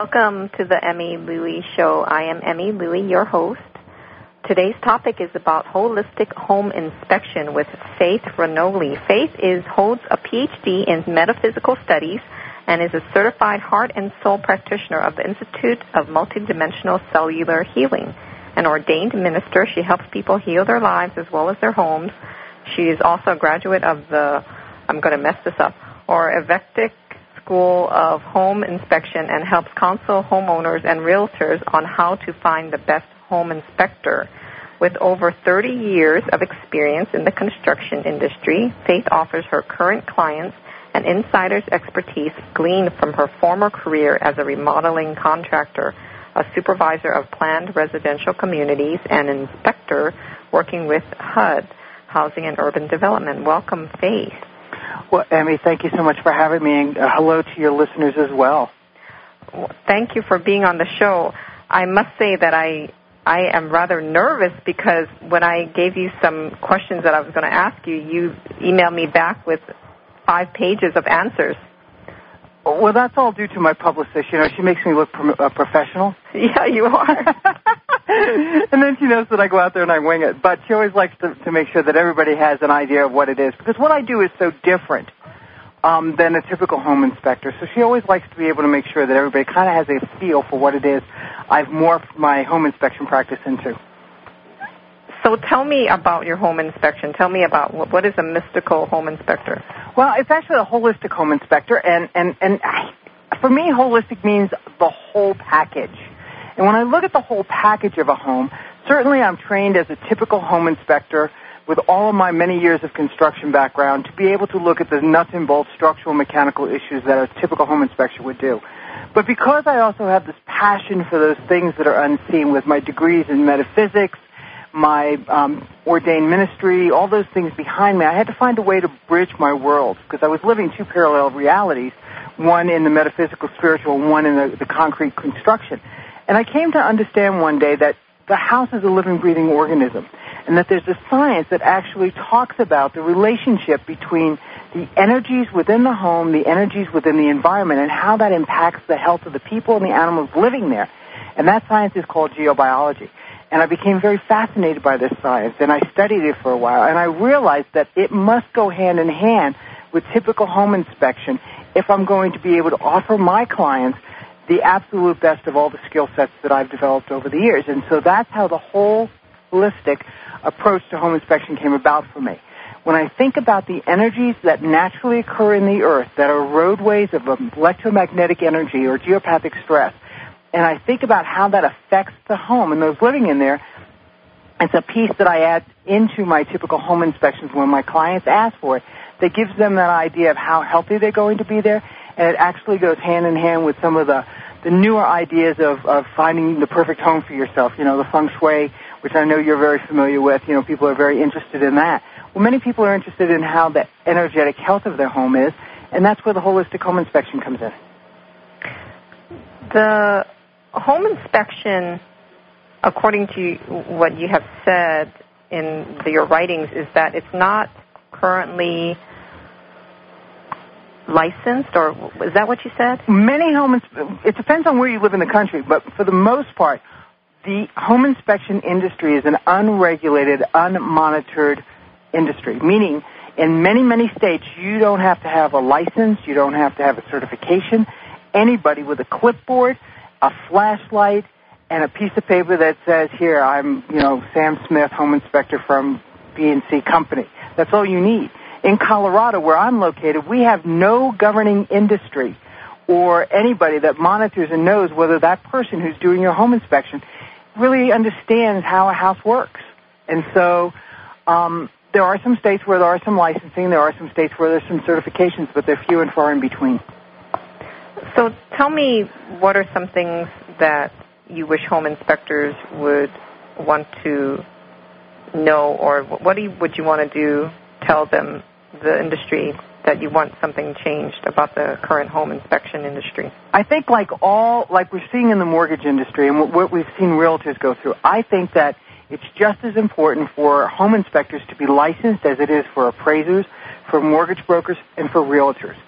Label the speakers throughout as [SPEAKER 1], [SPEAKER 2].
[SPEAKER 1] Welcome to the Emmy Louie Show. I am Emmy Louie, your host. Today's topic is about holistic home inspection with Faith Ranoli. Faith holds a PhD in metaphysical studies and is a certified heart and soul practitioner of the Institute of Multidimensional Cellular Healing. An ordained minister, she helps people heal their lives as well as their homes. She is also a graduate of the, I'm going to mess this up, or Evectic School of Home Inspection, and helps counsel homeowners and realtors on how to find the best home inspector. With over 30 years of experience in the construction industry, Faith offers her current clients an insider's expertise gleaned from her former career as a remodeling contractor, a supervisor of planned residential communities, and an inspector working with HUD, Housing and Urban Development. Welcome, Faith.
[SPEAKER 2] Well, Emmy, thank you so much for having me, and hello to your listeners as well.
[SPEAKER 1] Thank you for being on the show. I must say that I am rather nervous because when I gave you some questions that I was going to ask you, you emailed me back with 5 pages of answers.
[SPEAKER 2] Well, that's all due to my publicist. You know, she makes me look professional.
[SPEAKER 1] Yeah, you are.
[SPEAKER 2] And then she knows that I go out there and I wing it. But she always likes to make sure that everybody has an idea of what it is. Because what I do is so different than a typical home inspector. So she always likes to be able to make sure that everybody kind of has a feel for what it is I've morphed my home inspection practice into.
[SPEAKER 1] So tell me about your home inspection. Tell me about what is a mystical home inspector?
[SPEAKER 2] Well, it's actually a holistic home inspector, and for me, holistic means the whole package. And when I look at the whole package of a home, certainly I'm trained as a typical home inspector with all of my many years of construction background to be able to look at the nuts and bolts structural mechanical issues that a typical home inspector would do. But because I also have this passion for those things that are unseen with my degrees in metaphysics, my ordained ministry, all those things behind me, I had to find a way to bridge my worlds because I was living 2 parallel realities, one in the metaphysical, spiritual, and one in the concrete construction. And I came to understand one day that the house is a living, breathing organism and that there's a science that actually talks about the relationship between the energies within the home, the energies within the environment, and how that impacts the health of the people and the animals living there. And that science is called geobiology. And I became very fascinated by this science, and I studied it for a while, and I realized that it must go hand in hand with typical home inspection if I'm going to be able to offer my clients the absolute best of all the skill sets that I've developed over the years. And so that's how the whole holistic approach to home inspection came about for me. When I think about the energies that naturally occur in the earth that are roadways of electromagnetic energy or geopathic stress, and I think about how that affects the home and those living in there, it's a piece that I add into my typical home inspections when my clients ask for it that gives them that idea of how healthy they're going to be there, and it actually goes hand in hand with some of the newer ideas of finding the perfect home for yourself, you know, the feng shui, which I know you're very familiar with. You know, people are very interested in that. Well, many people are interested in how the energetic health of their home is, and that's where the holistic home inspection comes in.
[SPEAKER 1] The home inspection, according to what you have said in your writings, is that it's not currently licensed, or is that what you said?
[SPEAKER 2] Many it depends on where you live in the country, but for the most part, the home inspection industry is an unregulated, unmonitored industry, meaning in many, many states, you don't have to have a license, you don't have to have a certification. Anybody with a clipboard, a flashlight, and a piece of paper that says, here, I'm, Sam Smith, home inspector from B&C Company. That's all you need. In Colorado, where I'm located, we have no governing industry or anybody that monitors and knows whether that person who's doing your home inspection really understands how a house works. And so there are some states where there are some licensing, there are some states where there's some certifications, but they're few and far in between.
[SPEAKER 1] So tell me, what are some things that you wish home inspectors would want to know, or what would you want to tell them, the industry, that you want something changed about the current home inspection industry? I
[SPEAKER 2] think like we're seeing in the mortgage industry and what we've seen realtors go through, I think that it's just as important for home inspectors to be licensed as it is for appraisers, for mortgage brokers, and for realtors.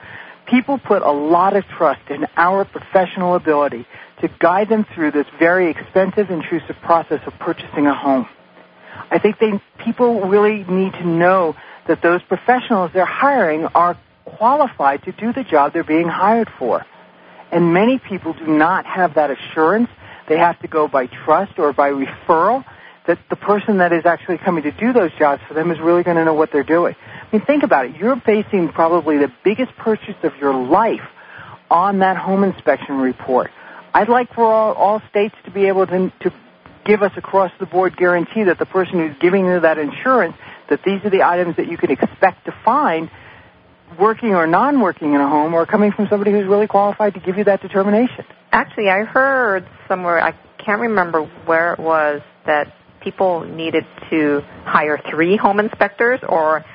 [SPEAKER 2] People put a lot of trust in our professional ability to guide them through this very expensive, intrusive process of purchasing a home. I think people really need to know that those professionals they're hiring are qualified to do the job they're being hired for. And many people do not have that assurance. They have to go by trust or by referral that the person that is actually coming to do those jobs for them is really going to know what they're doing. I mean, think about it. You're basing probably the biggest purchase of your life on that home inspection report. I'd like for all states to be able to give us across-the-board guarantee that the person who's giving you that insurance, that these are the items that you can expect to find working or non-working in a home or coming from somebody who's really qualified to give you that determination.
[SPEAKER 1] Actually, I heard somewhere, I can't remember where it was, that people needed to hire 3 home inspectors, or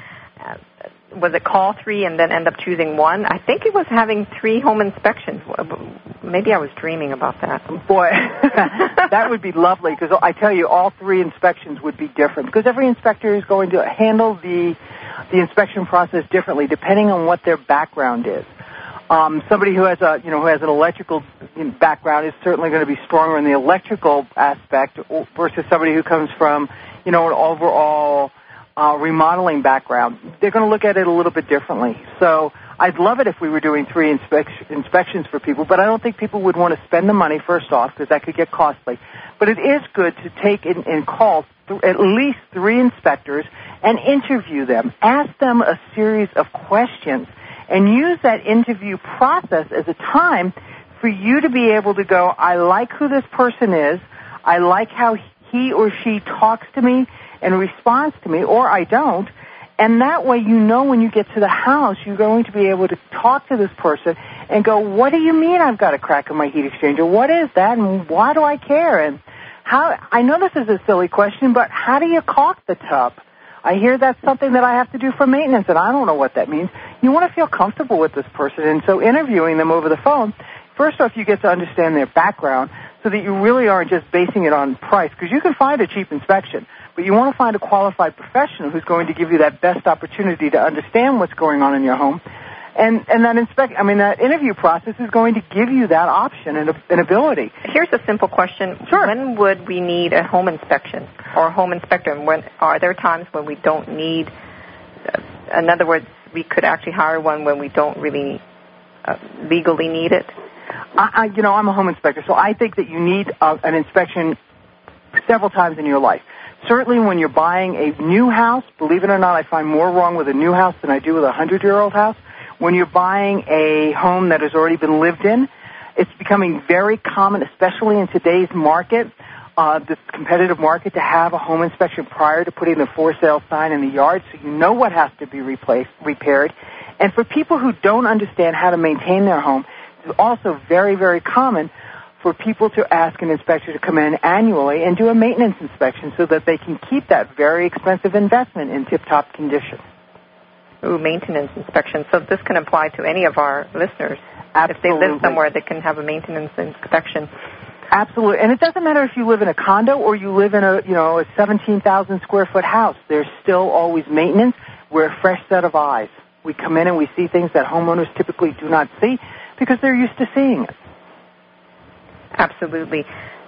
[SPEAKER 1] was it call 3 and then end up choosing 1? I think it was having 3 home inspections. Maybe I was dreaming about that.
[SPEAKER 2] Boy, that would be lovely, because I tell you, all 3 inspections would be different, because every inspector is going to handle the inspection process differently depending on what their background is. Somebody who has who has an electrical background is certainly going to be stronger in the electrical aspect versus somebody who comes from an overall remodeling background. They're going to look at it a little bit differently. So I'd love it if we were doing 3 inspections for people, but I don't think people would want to spend the money first off, because that could get costly. But it is good to take and call at least 3 inspectors and interview them. Ask them a series of questions and use that interview process as a time for you to be able to go, I like who this person is, I like how he or she talks to me and responds to me, or I don't. And that way you know when you get to the house, you're going to be able to talk to this person and go, what do you mean I've got a crack in my heat exchanger? What is that, and why do I care? And how? I know this is a silly question, but how do you caulk the tub? I hear that's something that I have to do for maintenance, and I don't know what that means. You want to feel comfortable with this person, and so interviewing them over the phone, first off, you get to understand their background so that you really aren't just basing it on price, because you can find a cheap inspection, but you want to find a qualified professional who's going to give you that best opportunity to understand what's going on in your home. And that interview process is going to give you that option and ability.
[SPEAKER 1] Here's a simple question.
[SPEAKER 2] Sure.
[SPEAKER 1] When would we need a home inspection or a home inspector? And are there times when we don't need, in other words, we could actually hire one when we don't really legally need it?
[SPEAKER 2] I'm a home inspector, so I think that you need an inspection several times in your life. Certainly when you're buying a new house, believe it or not, I find more wrong with a new house than I do with a 100-year-old house. When you're buying a home that has already been lived in, it's becoming very common, especially in today's market, this competitive market, to have a home inspection prior to putting the for sale sign in the yard, so you know what has to be repaired. And for people who don't understand how to maintain their home, it's also very, very common for people to ask an inspector to come in annually and do a maintenance inspection so that they can keep that very expensive investment in tip-top condition.
[SPEAKER 1] Ooh, maintenance inspection. So this can apply to any of our listeners.
[SPEAKER 2] Absolutely.
[SPEAKER 1] If they live somewhere, they can have a maintenance inspection.
[SPEAKER 2] Absolutely. And it doesn't matter if you live in a condo or you live in a 17,000 square foot house. There's still always maintenance. We're a fresh set of eyes. We come in and we see things that homeowners typically do not see because they're used to seeing it.
[SPEAKER 1] Absolutely.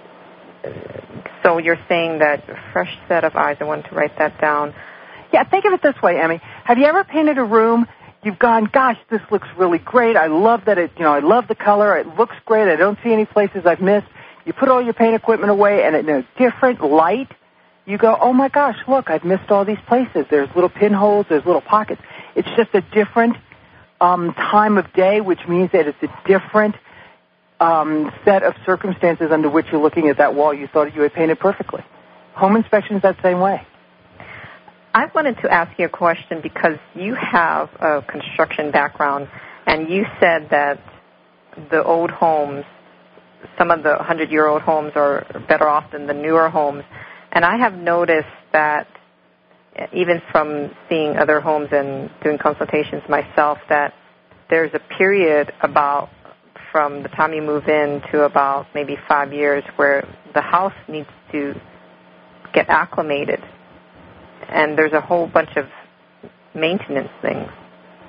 [SPEAKER 1] So you're saying that a fresh set of eyes. I want to write that down.
[SPEAKER 2] Yeah, think of it this way, Emmy. Have you ever painted a room? You've gone, gosh, this looks really great. I love that I love the color. It looks great. I don't see any places I've missed. You put all your paint equipment away, and in a different light, you go, oh my gosh, look, I've missed all these places. There's little pinholes. There's little pockets. It's just a different time of day, which means that it's a different set of circumstances under which you're looking at that wall you thought you had painted perfectly. Home inspection is that same way.
[SPEAKER 1] I wanted to ask you a question because you have a construction background, and you said that the old homes, some of the 100-year-old homes are better off than the newer homes. And I have noticed that even from seeing other homes and doing consultations myself, that there's a period about from the time you move in to about maybe 5 years where the house needs to get acclimated. And there's a whole bunch of maintenance things.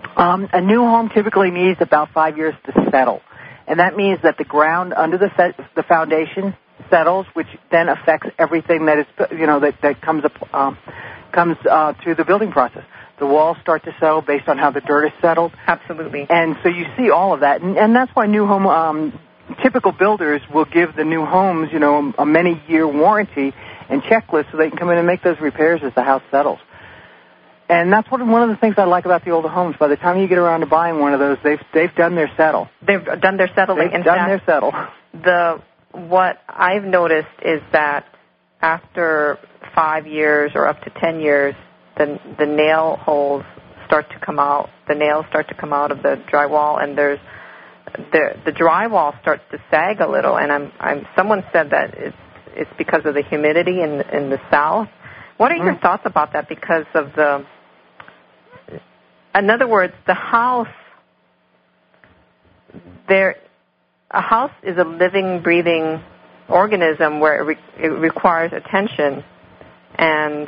[SPEAKER 2] A new home typically needs about 5 years to settle, and that means that the ground under the foundation settles, which then affects everything that is, that comes through the building process. The walls start to settle based on how the dirt is settled.
[SPEAKER 1] Absolutely.
[SPEAKER 2] And so you see all of that, and that's why new home typical builders will give the new homes, a many-year warranty and checklist so they can come in and make those repairs as the house settles. And that's one of the things I like about the older homes. By the time you get around to buying one of those, they've done their settle.
[SPEAKER 1] They've done their settling.
[SPEAKER 2] They've done their settle.
[SPEAKER 1] What I've noticed is that after 5 years or up to 10 years, the nail holes start to come out. The nails start to come out of the drywall, and the drywall starts to sag a little. And someone said that it's because of the humidity in the south. What are your thoughts about that? Because of in other words, the house a house is a living, breathing organism where it requires attention, and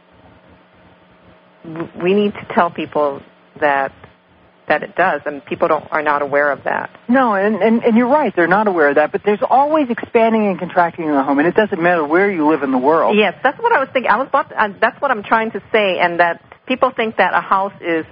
[SPEAKER 1] we need to tell people that it does, and people are not aware of that.
[SPEAKER 2] No, and you're right, they're not aware of that, but there's always expanding and contracting in the home, and it doesn't matter where you live in the world.
[SPEAKER 1] Yes, that's what I was thinking. That's what I'm trying to say, and that people think that a house is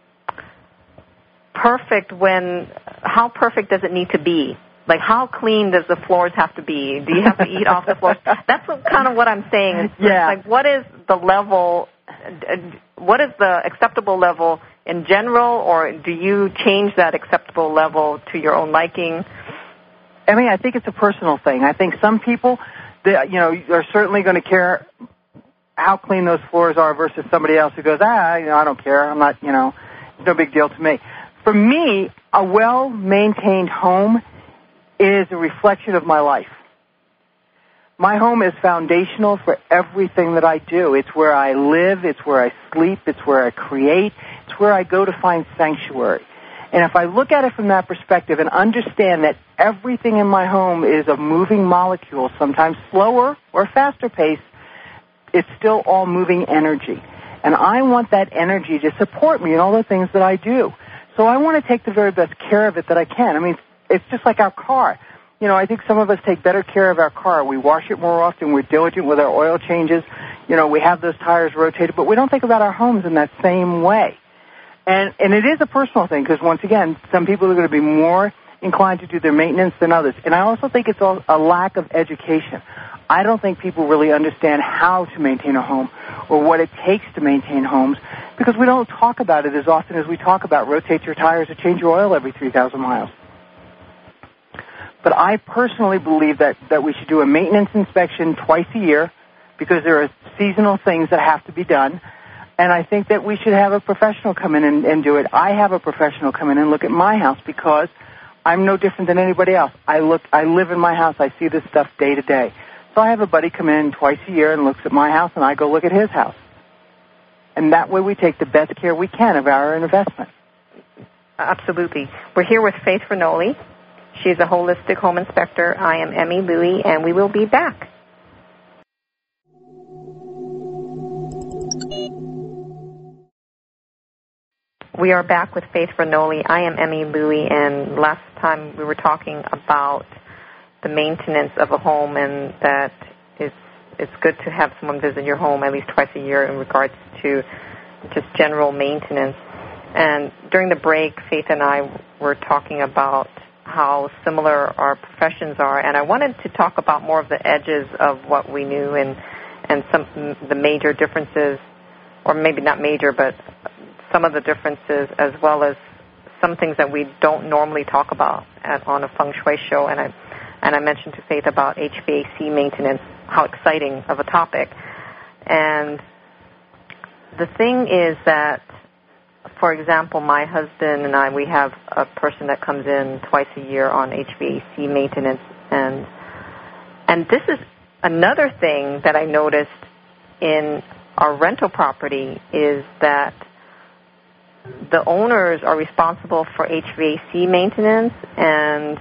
[SPEAKER 1] perfect how perfect does it need to be? Like, how clean does the floors have to be? Do you have to eat off the floors? That's kind of what I'm saying.
[SPEAKER 2] Yeah.
[SPEAKER 1] Like, what is the level, what is the acceptable level in general, or do you change that acceptable level to your own liking?
[SPEAKER 2] I mean, I think it's a personal thing. I think some people, are certainly going to care how clean those floors are versus somebody else who goes, I don't care. I'm not, it's no big deal to me. For me, a well-maintained home is a reflection of my life. My home is foundational for everything that I do. It's where I live, it's where I sleep, it's where I create, it's where I go to find sanctuary. And if I look at it from that perspective and understand that everything in my home is a moving molecule, sometimes slower or faster pace, it's still all moving energy. And I want that energy to support me in all the things that I do. So I want to take the very best care of it that I can. I mean, it's just like our car. I think some of us take better care of our car. We wash it more often. We're diligent with our oil changes. We have those tires rotated, but we don't think about our homes in that same way. And it is a personal thing because, once again, some people are going to be more inclined to do their maintenance than others. And I also think it's a lack of education. I don't think people really understand how to maintain a home or what it takes to maintain homes because we don't talk about it as often as we talk about rotate your tires or change your oil every 3,000 miles. But I personally believe that we should do a maintenance inspection twice a year because there are seasonal things that have to be done. And I think that we should have a professional come in and do it. I have a professional come in and look at my house because I'm no different than anybody else. I live in my house. I see this stuff day to day. So I have a buddy come in twice a year and looks at my house, and I go look at his house. And that way we take the best care we can of our investment.
[SPEAKER 1] Absolutely. We're here with Faith Ranoli. She's a holistic home inspector. I am Emmy Louie, and we will be back. We are back with Faith Ranoli. I am Emmy Louie, and last time we were talking about the maintenance of a home, and that it's good to have someone visit your home at least twice a year in regards to just general maintenance. And during the break, Faith and I were talking about how similar our professions are, and I wanted to talk about more of the edges of what we knew and some the major differences, or maybe not major, but some of the differences, as well as some things that we don't normally talk about on a feng shui show. And I mentioned to Faith about HVAC maintenance, how exciting of a topic. And the thing is that, for example, my husband and I, we have a person that comes in twice a year on HVAC maintenance. And this is another thing that I noticed in our rental property is that the owners are responsible for HVAC maintenance, and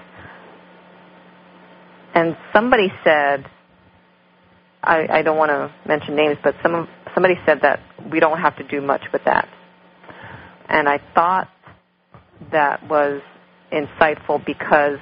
[SPEAKER 1] somebody said, I don't want to mention names, but somebody said that we don't have to do much with that. and I thought that was insightful because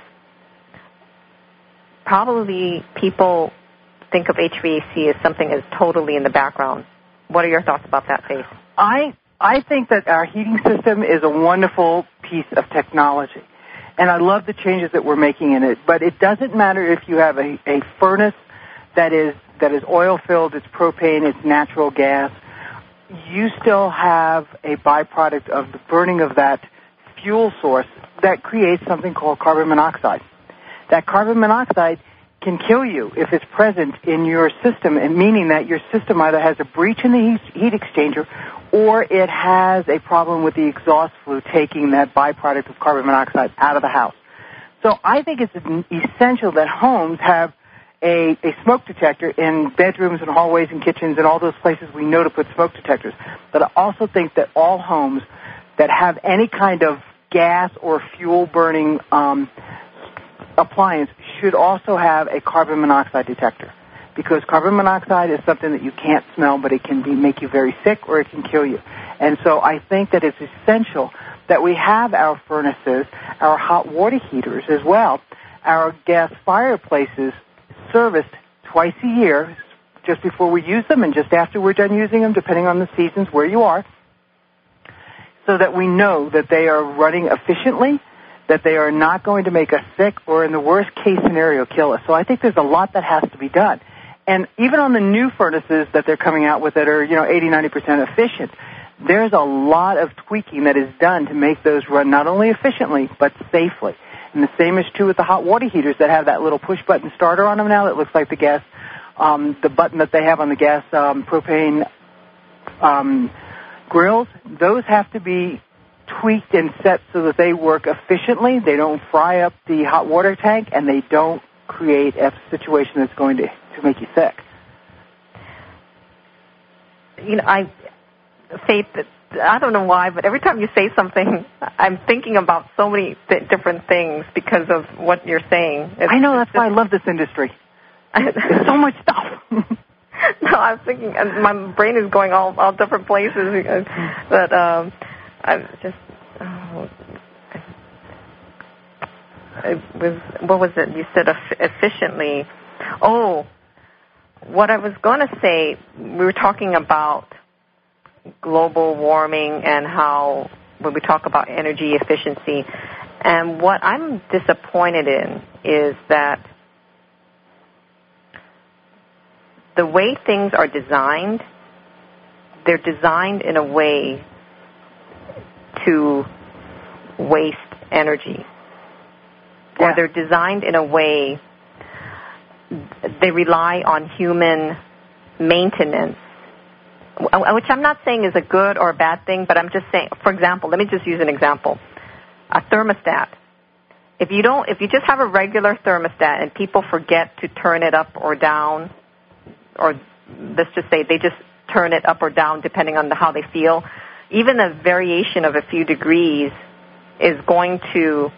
[SPEAKER 1] probably people think of HVAC as something that's totally in the background. What are your thoughts about that, Faith?
[SPEAKER 2] I think that our heating system is a wonderful piece of technology, and I love the changes that we're making in it. But it doesn't matter if you have a furnace that is oil-filled, it's propane, it's natural gas. You still have a byproduct of the burning of that fuel source that creates something called carbon monoxide. That carbon monoxide can kill you if it's present in your system, and meaning that your system either has a breach in the heat exchanger or it has a problem with the exhaust flue taking that byproduct of carbon monoxide out of the house. So I think it's essential that homes have a smoke detector in bedrooms and hallways and kitchens and all those places we know to put smoke detectors. But I also think that all homes that have any kind of gas or fuel burning appliance should also have a carbon monoxide detector, because carbon monoxide is something that you can't smell, but it can make you very sick or it can kill you. And so I think that it's essential that we have our furnaces, our hot water heaters as well, our gas fireplaces serviced twice a year, just before we use them and just after we're done using them, depending on the seasons where you are, so that we know that they are running efficiently, that they are not going to make us sick or, in the worst case scenario, kill us. So I think there's a lot that has to be done. And even on the new furnaces that they're coming out with that are, 80-90% efficient, there's a lot of tweaking that is done to make those run not only efficiently but safely. And the same is true with the hot water heaters that have that little push-button starter on them now that looks like the gas, the button that they have on the gas propane grills. Those have to be tweaked and set so that they work efficiently. They don't fry up the hot water tank, and they don't create a situation that's going to make you sick.
[SPEAKER 1] Faith, I don't know why, but every time you say something, I'm thinking about so many different things because of what you're saying.
[SPEAKER 2] I know, that's why I love this industry. There's so much stuff.
[SPEAKER 1] No, I was thinking, and my brain is going all different places, but I just, what was it? You said efficiently. Oh, what I was going to say, we were talking about global warming and how, when we talk about energy efficiency, and what I'm disappointed in is that the way things are designed, they're designed in a way to waste energy. Yeah. Or they're designed in a way they rely on human maintenance, which I'm not saying is a good or a bad thing, but I'm just saying, for example, let me just use an example. A thermostat. If you just have a regular thermostat and people forget to turn it up or down, or let's just say they just turn it up or down depending on how they feel, even a variation of a few degrees is going to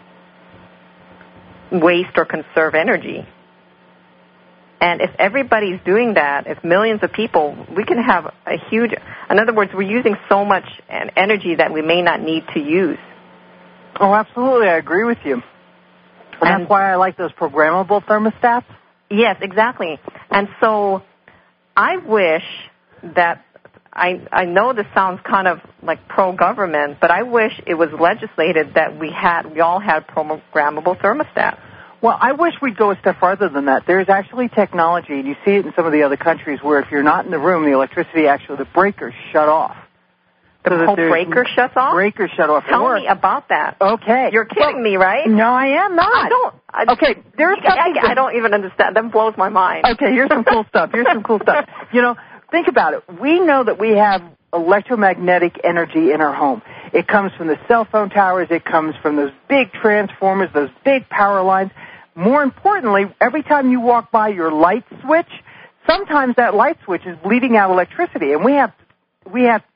[SPEAKER 1] waste or conserve energy. And if everybody's doing that, if millions of people, we can have a huge, in other words, we're using so much energy that we may not need to use.
[SPEAKER 2] Oh, absolutely. I agree with you. And that's why I like those programmable thermostats.
[SPEAKER 1] Yes, exactly. And so I wish that, I know this sounds kind of like pro-government, but I wish it was legislated that we all had programmable thermostats.
[SPEAKER 2] Well, I wish we'd go a step farther than that. There's actually technology, and you see it in some of the other countries, where if you're not in the room, the electricity the breakers shut off.
[SPEAKER 1] The whole breaker shuts off?
[SPEAKER 2] Breakers shut off.
[SPEAKER 1] Tell me about that.
[SPEAKER 2] Okay.
[SPEAKER 1] You're kidding me, right?
[SPEAKER 2] No, I am not. Okay, there's something.
[SPEAKER 1] I don't even understand. That blows my mind.
[SPEAKER 2] Okay, here's some cool stuff. Think about it. We know that we have electromagnetic energy in our home. It comes from the cell phone towers. It comes from those big transformers, those big power lines. More importantly, every time you walk by your light switch, sometimes that light switch is bleeding out electricity, and we have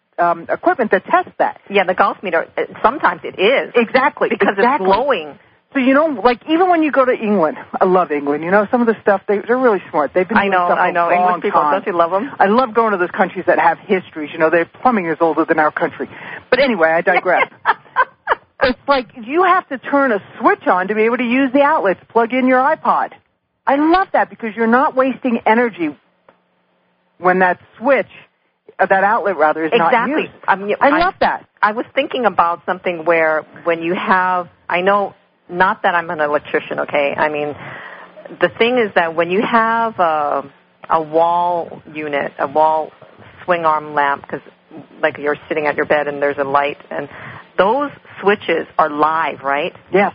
[SPEAKER 2] equipment that tests that.
[SPEAKER 1] Yeah, the Gauss meter, sometimes it is.
[SPEAKER 2] Exactly.
[SPEAKER 1] Because it's glowing.
[SPEAKER 2] So, you know, like even when you go to England, I love England. You know, some of the stuff, they're really smart. They've been doing stuff for a long
[SPEAKER 1] English people,
[SPEAKER 2] time.
[SPEAKER 1] don't you love them?
[SPEAKER 2] I love going to those countries that have histories. You know, their plumbing is older than our country. But anyway, I digress. It's like you have to turn a switch on to be able to use the outlets, plug in your iPod. I love that because you're not wasting energy when that switch, that outlet rather, is not used. I love that.
[SPEAKER 1] I was thinking about something where when you have, I know, not that I'm an electrician, okay? I mean, the thing is that when you have a wall unit, a wall swing arm lamp, because like you're sitting at your bed and there's a light, and those switches are live, right?
[SPEAKER 2] Yes.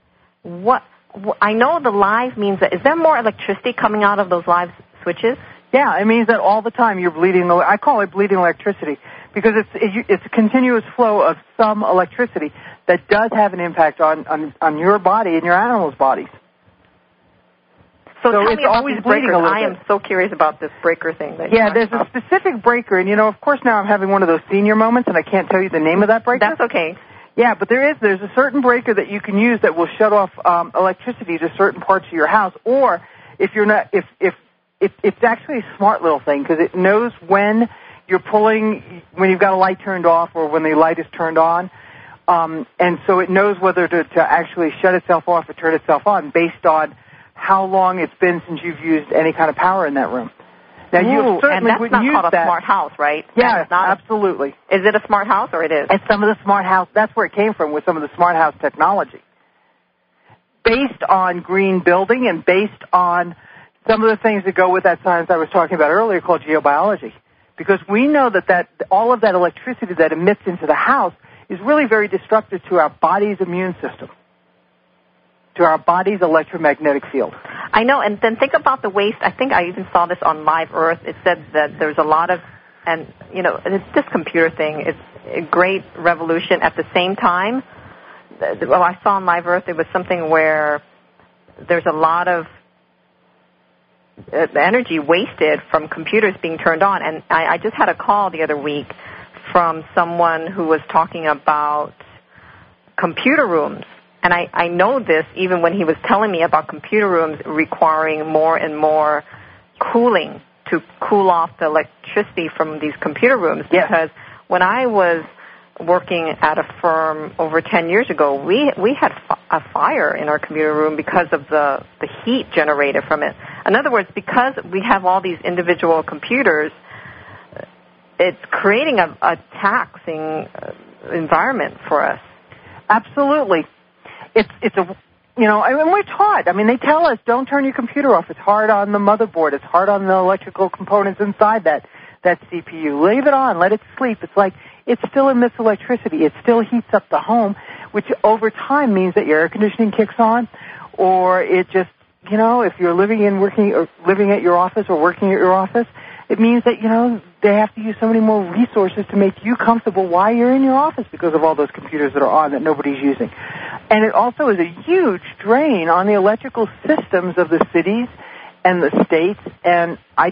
[SPEAKER 1] I know the live means that, is there more electricity coming out of those live switches?
[SPEAKER 2] Yeah, it means that all the time you're bleeding. I call it bleeding electricity because it's a continuous flow of some electricity that does have an impact on your body and your animals' bodies.
[SPEAKER 1] So tell
[SPEAKER 2] it's
[SPEAKER 1] me about
[SPEAKER 2] always
[SPEAKER 1] these
[SPEAKER 2] bleeding
[SPEAKER 1] breakers.
[SPEAKER 2] a little
[SPEAKER 1] I am so curious about this breaker thing.
[SPEAKER 2] There's a specific breaker, and you know, of course, now I'm having one of those senior moments, and I can't tell you the name of that breaker.
[SPEAKER 1] That's okay.
[SPEAKER 2] Yeah, but there's a certain breaker that you can use that will shut off electricity to certain parts of your house, or if you're not, if it's actually a smart little thing because it knows when you're pulling, when you've got a light turned off or when the light is turned on, and so it knows whether to actually shut itself off or turn itself on based on how long it's been since you've used any kind of power in that room. Now, you certainly
[SPEAKER 1] and that's not called a smart house, right?
[SPEAKER 2] Yeah, absolutely.
[SPEAKER 1] Is it a smart house or it is?
[SPEAKER 2] It's some of the smart house. That's where it came from, with some of the smart house technology. Based on green building and based on some of the things that go with that science I was talking about earlier called geobiology. Because we know that all of that electricity that emits into the house is really very destructive to our body's immune system, to our body's electromagnetic field.
[SPEAKER 1] I know, and then think about the waste. I think I even saw this on Live Earth. It said that there's a lot of, and you know, it's this computer thing. It's a great revolution. At the same time, well, I saw on Live Earth it was something where there's a lot of energy wasted from computers being turned on. And I just had a call the other week from someone who was talking about computer rooms. And I know this even when he was telling me about computer rooms requiring more and more cooling to cool off the electricity from these computer rooms.
[SPEAKER 2] Yes.
[SPEAKER 1] Because when I was working at a firm over 10 years ago, we had a fire in our computer room because of the heat generated from it. In other words, because we have all these individual computers, it's creating a taxing environment for us.
[SPEAKER 2] Absolutely. It's a, you know, and we're taught. I mean, they tell us don't turn your computer off. It's hard on the motherboard. It's hard on the electrical components inside that CPU. Leave it on. Let it sleep. It's like it still emits electricity. It still heats up the home, which over time means that your air conditioning kicks on, or it just, you know, if you're living at your office or working at your office, it means that, you know, they have to use so many more resources to make you comfortable while you're in your office because of all those computers that are on that nobody's using. And it also is a huge drain on the electrical systems of the cities and the states, and I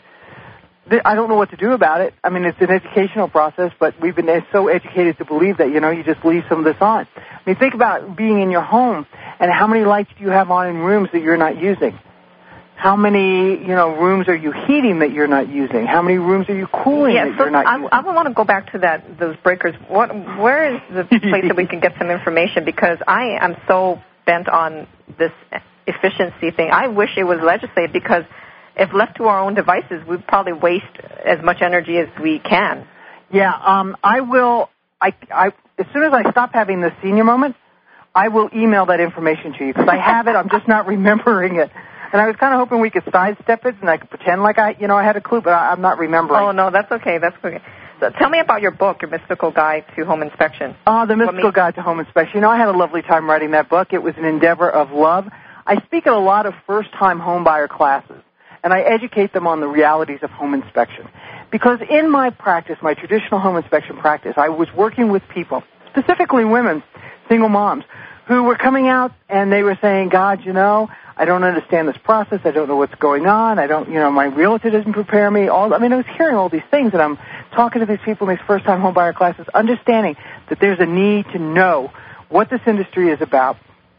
[SPEAKER 2] don't know what to do about it. I mean, it's an educational process, but we've been so educated to believe that, you know, you just leave some of this on. I mean, think about being in your home and how many lights do you have on in rooms that you're not using? How many, you know, rooms are you heating that you're not using? How many rooms are you cooling that you're not using?
[SPEAKER 1] I want to go back to those breakers. Where is the place that we can get some information? Because I am so bent on this efficiency thing. I wish it was legislated because if left to our own devices, we'd probably waste as much energy as we can.
[SPEAKER 2] Yeah, I will. As soon as I stop having the senior moment, I will email that information to you because I have it. I'm just not remembering it. And I was kind of hoping we could sidestep it and I could pretend like I had a clue, but I'm not remembering.
[SPEAKER 1] Oh, no, that's okay. That's okay. So tell me about your book, Your Mystical Guide to Home Inspection.
[SPEAKER 2] The Mystical Guide to Home Inspection. You know, I had a lovely time writing that book. It was an endeavor of love. I speak at a lot of first-time homebuyer classes, and I educate them on the realities of home inspection. Because in my practice, my traditional home inspection practice, I was working with people, specifically women, single moms, who were coming out and they were saying, God, you know, I don't understand this process. I don't know what's going on. My realtor doesn't prepare me. I was hearing all these things, and I'm talking to these people in these first-time homebuyer classes, understanding that there's a need to know what this industry is about,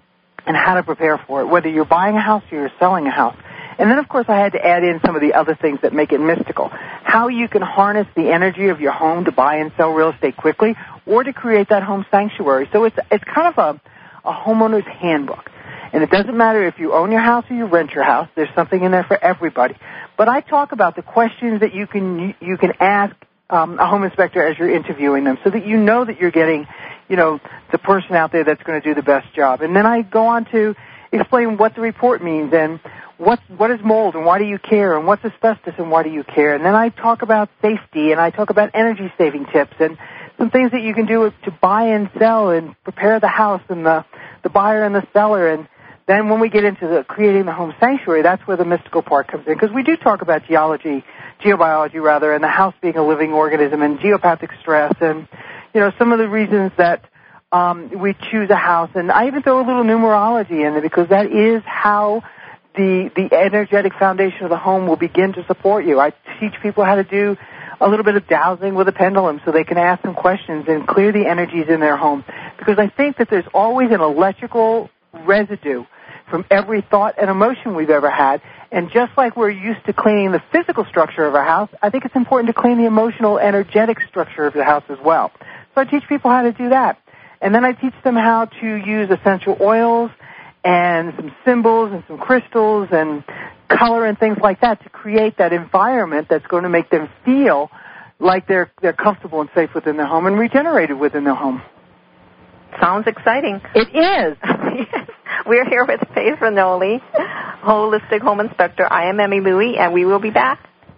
[SPEAKER 2] and how to prepare for it, whether you're buying a house or you're selling a house. And then, of course, I had to add in some of the other things that make it mystical. How you can harness the energy of your home to buy and sell real estate quickly or to create that home sanctuary. So it's kind of a homeowner's handbook. And it doesn't matter if you own your house or you rent your house. There's something in there for everybody. But I talk about the questions that you can ask a home inspector as you're interviewing them so that you know that you're getting, the person out there that's going to do the best job. And then I go on to explain what the report means and what is mold and why do you care, and what's asbestos and why do you care. And then I talk about safety, and I talk about energy-saving tips and some things that you can do to buy and sell and prepare the house and the buyer and the seller. And then when we get into creating the home sanctuary, that's where the mystical part comes in, because we do talk about geobiology, and the house being a living organism, and geopathic stress, and some of the reasons that we choose a house. And I even throw a little numerology in it, because that is how the energetic foundation of the home will begin to support you. I teach people how to do a little bit of dowsing with a pendulum so they can ask some questions and clear the energies in their home, because I think that there's always an electrical residue from every thought and emotion we've ever had. And just like we're used to cleaning the physical structure of our house, I think it's important to clean the emotional, energetic structure of the house as well. So I teach people how to do that. And then I teach them how to use essential oils and some symbols and some crystals and color and things like that to create that environment that's going to make them feel like they're comfortable and safe within their home and regenerated within their home.
[SPEAKER 1] Sounds exciting.
[SPEAKER 2] It is.
[SPEAKER 1] We're here with Faith Ranoli, Holistic Home Inspector. I am Emmy Louie, and we will be back.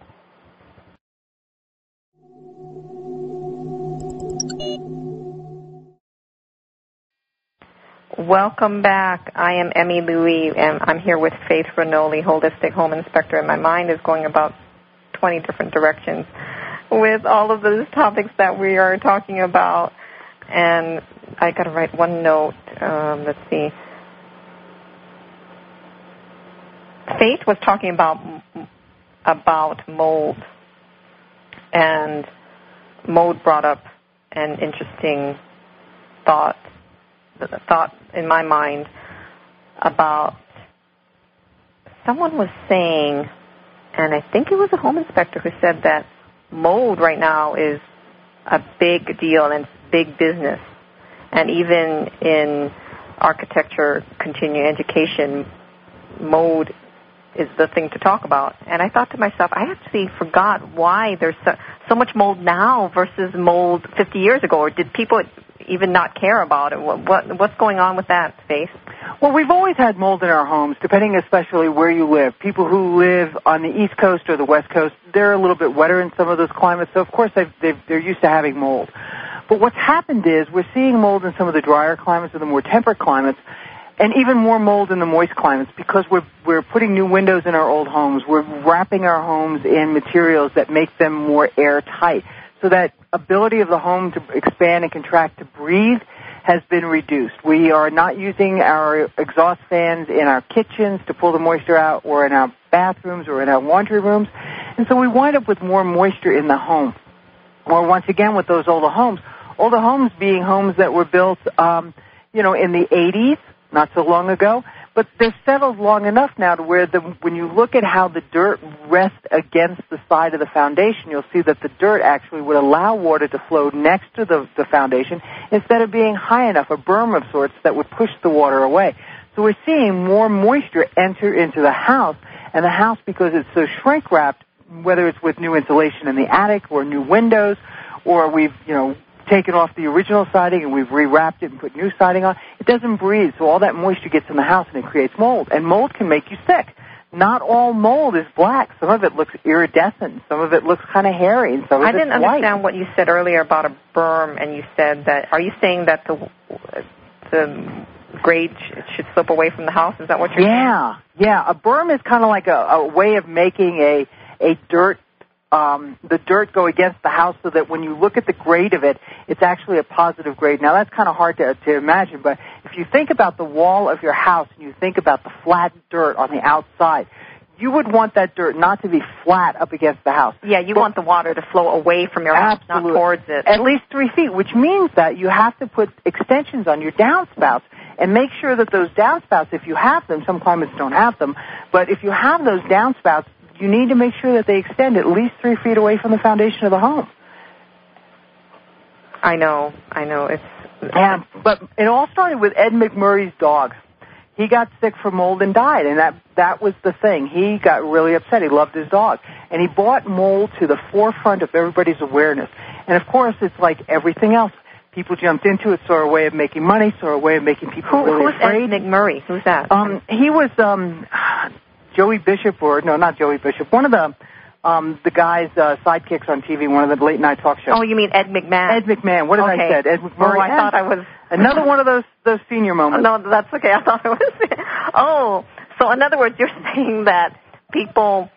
[SPEAKER 1] Welcome back. I am Emmy Louie, and I'm here with Faith Ranoli, Holistic Home Inspector, and my mind is going about 20 different directions with all of those topics that we are talking about. And I got to write one note. Let's see. Faith was talking about mold, and mold brought up an interesting thought in my mind about someone was saying, and I think it was a home inspector who said that mold right now is a big deal and big business, and even in architecture, continuing education, mold is the thing to talk about. And I thought to myself, I actually forgot why there's so much mold now versus mold 50 years ago, or did people even not care about it? What's going on with that, Faith?
[SPEAKER 2] Well, we've always had mold in our homes, depending especially where you live. People who live on the East Coast or the West Coast, they're a little bit wetter in some of those climates, so of course they're used to having mold. But what's happened is we're seeing mold in some of the drier climates or the more temperate climates, and even more mold in the moist climates, because we're putting new windows in our old homes. We're wrapping our homes in materials that make them more airtight. So that ability of the home to expand and contract to breathe has been reduced. We are not using our exhaust fans in our kitchens to pull the moisture out, or in our bathrooms or in our laundry rooms. And so we wind up with more moisture in the home. Or once again with those older homes being homes that were built, in the 80s, not so long ago, but they've settled long enough now to where when you look at how the dirt rests against the side of the foundation, you'll see that the dirt actually would allow water to flow next to the foundation instead of being high enough, a berm of sorts that would push the water away. So we're seeing more moisture enter into the house, and the house, because it's so shrink-wrapped, whether it's with new insulation in the attic or new windows, or we've, taken off the original siding and we've rewrapped it and put new siding on, it doesn't breathe, so all that moisture gets in the house and it creates mold. And mold can make you sick. Not all mold is black. Some of it looks iridescent. Some of it looks kind of hairy. And some of it's white. I didn't
[SPEAKER 1] understand what you said earlier about a berm, and you said that, are you saying that the grade should slip away from the house? Is that what you're saying?
[SPEAKER 2] Yeah. A berm is kind of like a way of making a dirt, the dirt go against the house so that when you look at the grade of it, it's actually a positive grade. Now, that's kind of hard to imagine, but if you think about the wall of your house and you think about the flat dirt on the outside, you would want that dirt not to be flat up against the house.
[SPEAKER 1] Yeah, you want the water to flow away from your house, not towards it.
[SPEAKER 2] At least 3 feet, which means that you have to put extensions on your downspouts And make sure that those downspouts, if you have them, some climates don't have them, but if you have those downspouts, you need to make sure that they extend at least 3 feet away from the foundation of the home.
[SPEAKER 1] I know.
[SPEAKER 2] But it all started with Ed McMurray's dog. He got sick from mold and died, and that was the thing. He got really upset. He loved his dog. And he brought mold to the forefront of everybody's awareness. And, of course, it's like everything else. People jumped into it, saw a way of making money, saw a way of making people really afraid.
[SPEAKER 1] Who's Ed McMurray? Who's that?
[SPEAKER 2] He was Joey Bishop, not Joey Bishop, one of the guys' sidekicks on TV, one of the late-night talk shows.
[SPEAKER 1] Oh, you mean Ed McMahon?
[SPEAKER 2] Ed McMahon. What did I say? Ed McMurray.
[SPEAKER 1] Oh, I thought I was...
[SPEAKER 2] Another one of those senior moments.
[SPEAKER 1] No, that's okay. I thought it was... Oh, so in other words, you're saying that people...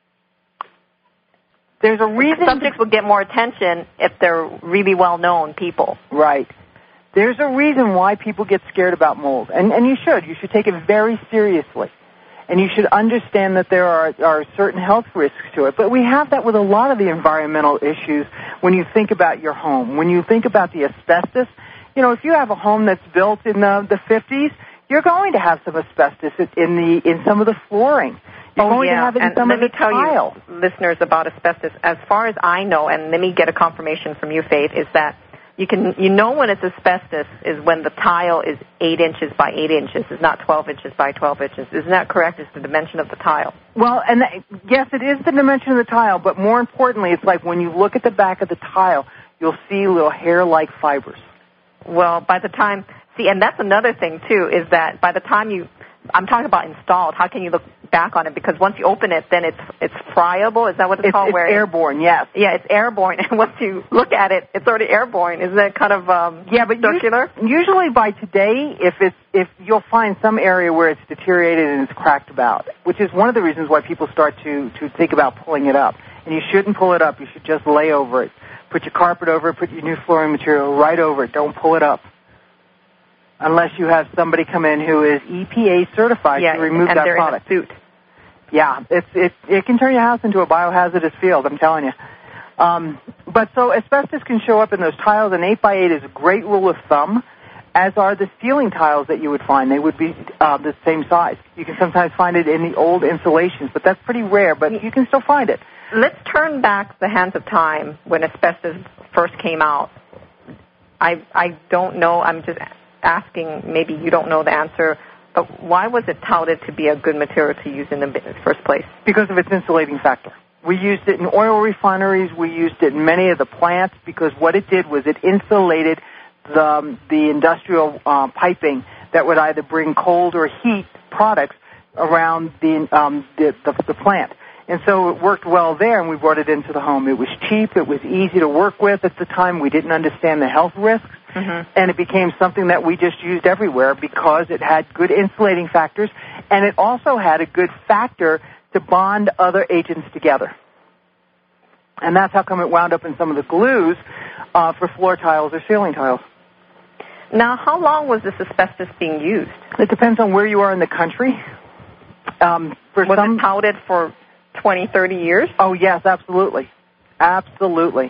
[SPEAKER 2] There's a reason...
[SPEAKER 1] Subjects would get more attention if they're really well-known people.
[SPEAKER 2] Right. There's a reason why people get scared about mold. And you should. You should take it very seriously. And you should understand that there are certain health risks to it. But we have that with a lot of the environmental issues when you think about your home. When you think about the asbestos, if you have a home that's built in the 50s, you're going to have some asbestos in some of the flooring. You're going to have it in some of the tile.
[SPEAKER 1] Let me tell you, listeners, about asbestos. As far as I know, and let me get a confirmation from you, Faith, is that you know when it's asbestos is when the tile is 8 inches by 8 inches. It's not 12 inches by 12 inches. Isn't that correct? It's the dimension of the tile.
[SPEAKER 2] Well, yes, it is the dimension of the tile, but more importantly, it's like when you look at the back of the tile, you'll see little hair-like fibers.
[SPEAKER 1] Well, by the time, and that's another thing, too, is that by the time I'm talking about installed, how can you look back on it? Because once you open it, then it's friable. Is that what it's called?
[SPEAKER 2] It's airborne, yes.
[SPEAKER 1] Yeah, it's airborne. And once you look at it, it's already airborne. Isn't that kind of circular?
[SPEAKER 2] Usually by today, if you'll find some area where it's deteriorated and it's cracked about, which is one of the reasons why people start to think about pulling it up. And you shouldn't pull it up. You should just lay over it. Put your carpet over it. Put your new flooring material right over it. Don't pull it up. Unless you have somebody come in who is EPA certified to remove that product.
[SPEAKER 1] In a suit.
[SPEAKER 2] Yeah, it can turn your house into a biohazardous field, I'm telling you. But so asbestos can show up in those tiles, and 8x8 is a great rule of thumb, as are the ceiling tiles that you would find. They would be the same size. You can sometimes find it in the old insulations, but that's pretty rare, but you can still find it.
[SPEAKER 1] Let's turn back the hands of time when asbestos first came out. I don't know. I'm just asking, maybe you don't know the answer, but why was it touted to be a good material to use in the first place? Because
[SPEAKER 2] of its insulating factor. We used it in oil refineries. We used it in many of the plants because what it did was it insulated the industrial piping that would either bring cold or heat products around the plant. And so it worked well there, and we brought it into the home. It was cheap. It was easy to work with at the time. We didn't understand the health risks. Mm-hmm. And it became something that we just used everywhere because it had good insulating factors, and it also had a good factor to bond other agents together. And that's how come it wound up in some of the glues for floor tiles or ceiling tiles.
[SPEAKER 1] Now, how long was this asbestos being used?
[SPEAKER 2] It depends on where you are in the country.
[SPEAKER 1] Was it touted for 20, 30 years?
[SPEAKER 2] Oh, yes, absolutely. Absolutely.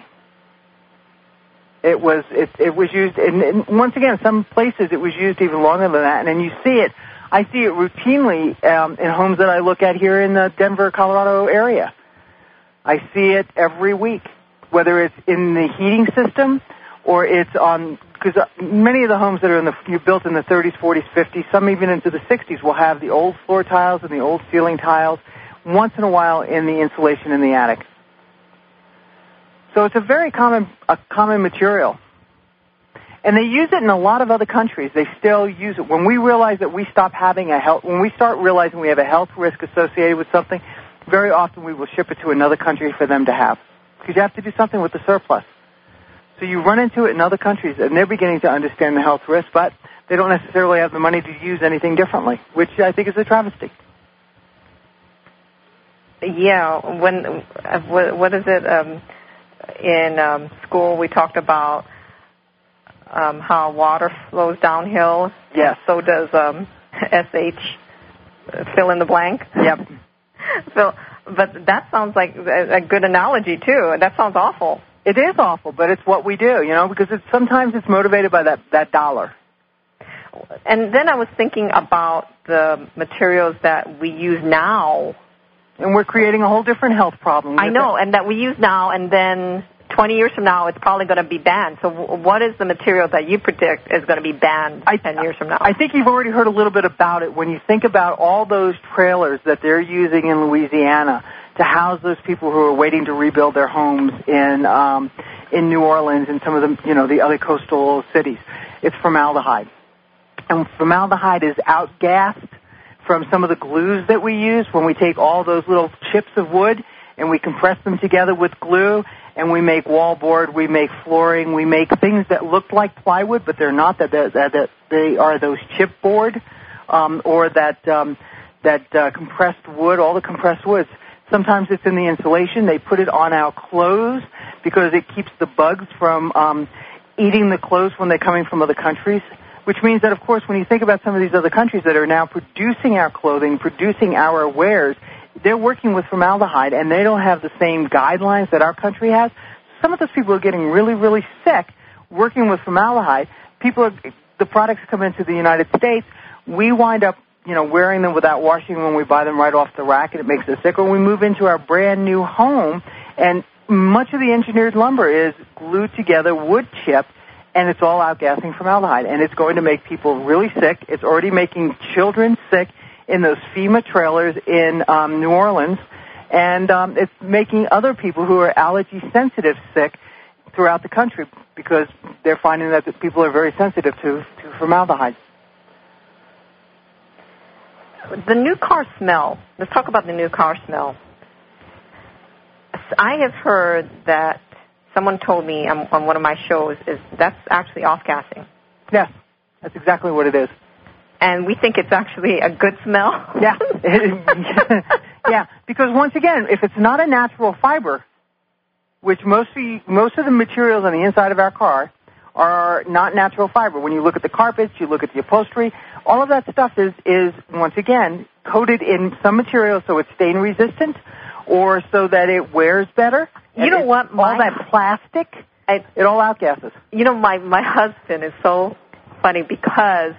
[SPEAKER 2] It was used, and once again, some places it was used even longer than that, and then you see it. I see it routinely in homes that I look at here in the Denver, Colorado area. I see it every week, whether it's in the heating system or it's on, because many of the homes that are built in the 30s, 40s, 50s, some even into the 60s will have the old floor tiles and the old ceiling tiles once in a while in the insulation in the attic. So it's a very common material. And they use it in a lot of other countries. They still use it. When we realize that we start realizing we have a health risk associated with something, very often we will ship it to another country for them to have. Because you have to do something with the surplus. So you run into it in other countries, and they're beginning to understand the health risk, but they don't necessarily have the money to use anything differently, which I think is a travesty.
[SPEAKER 1] Yeah. What is it? In school, we talked about how water flows downhill.
[SPEAKER 2] Yes.
[SPEAKER 1] So does SH, fill in the blank.
[SPEAKER 2] Yep.
[SPEAKER 1] But that sounds like a good analogy, too. That sounds awful.
[SPEAKER 2] It is awful, but it's what we do, because sometimes it's motivated by that dollar.
[SPEAKER 1] And then I was thinking about the materials that we use now.
[SPEAKER 2] And we're creating a whole different health problem.
[SPEAKER 1] I know, and that we use now, and then 20 years from now, it's probably going to be banned. So what is the material that you predict is going to be banned 10 years from now?
[SPEAKER 2] I think you've already heard a little bit about it when you think about all those trailers that they're using in Louisiana to house those people who are waiting to rebuild their homes in New Orleans and some of the other coastal cities. It's formaldehyde. And formaldehyde is outgassed from some of the glues that we use when we take all those little chips of wood and we compress them together with glue, and we make wallboard, we make flooring, we make things that look like plywood, but they're not. That they are those chipboard or that compressed wood. All the compressed woods. Sometimes it's in the insulation. They put it on our clothes because it keeps the bugs from eating the clothes when they're coming from other countries. Which means that, of course, when you think about some of these other countries that are now producing our clothing, producing our wares, they're working with formaldehyde, and they don't have the same guidelines that our country has. Some of those people are getting really, really sick working with formaldehyde. The products come into the United States. We wind up, wearing them without washing when we buy them right off the rack, and it makes us sick. Or we move into our brand new home, and much of the engineered lumber is glued together, wood chipped, and it's all outgassing formaldehyde, and it's going to make people really sick. It's already making children sick in those FEMA trailers in New Orleans, and it's making other people who are allergy sensitive sick throughout the country because they're finding that people are very sensitive to formaldehyde.
[SPEAKER 1] The new car smell. Let's talk about the new car smell. I have heard that someone told me on one of my shows is that's actually off-gassing.
[SPEAKER 2] Yes, that's exactly what it is.
[SPEAKER 1] And we think it's actually a good smell.
[SPEAKER 2] Yeah. Yeah, because once again, if it's not a natural fiber, which most of the materials on the inside of our car are not natural fiber. When you look at the carpets, you look at the upholstery, all of that stuff is once again coated in some material so it's stain resistant or so that it wears better.
[SPEAKER 1] You know what?
[SPEAKER 2] All that plastic, it all outgasses.
[SPEAKER 1] My husband is so funny because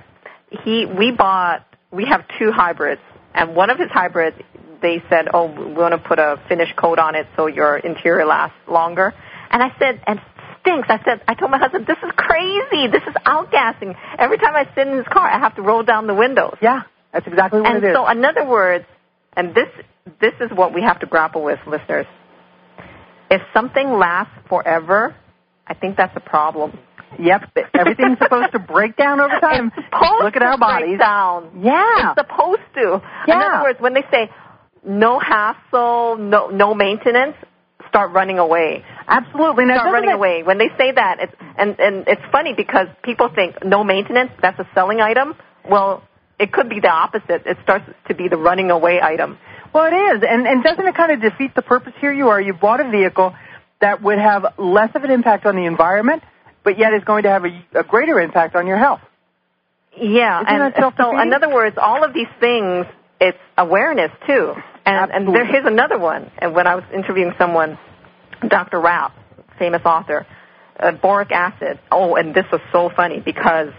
[SPEAKER 1] we have two hybrids, and one of his hybrids, they said, we want to put a finish coat on it so your interior lasts longer. And I said, and it stinks. I told my husband, this is crazy. This is outgassing. Every time I sit in his car, I have to roll down the windows.
[SPEAKER 2] Yeah, that's exactly what it is.
[SPEAKER 1] And so, in other words, and this is what we have to grapple with, listeners. If something lasts forever, I think that's a problem.
[SPEAKER 2] Yep, everything's supposed to break down over time. Look at our bodies.
[SPEAKER 1] Break down.
[SPEAKER 2] Yeah.
[SPEAKER 1] It's supposed to.
[SPEAKER 2] Yeah.
[SPEAKER 1] In other words, when they say no hassle, no maintenance, start running away.
[SPEAKER 2] Absolutely. Now,
[SPEAKER 1] start running away. When they say that, it's funny because people think no maintenance, that's a selling item. Well, it could be the opposite. It starts to be the running away item.
[SPEAKER 2] Well, it is. And doesn't it kind of defeat the purpose? Here you are. You bought a vehicle that would have less of an impact on the environment, but yet is going to have a greater impact on your health.
[SPEAKER 1] Yeah. And so, in other words, all of these things, it's awareness, too. And here's another one. And when I was interviewing someone, Dr. Rapp, famous author, boric acid. Oh, and this was so funny because,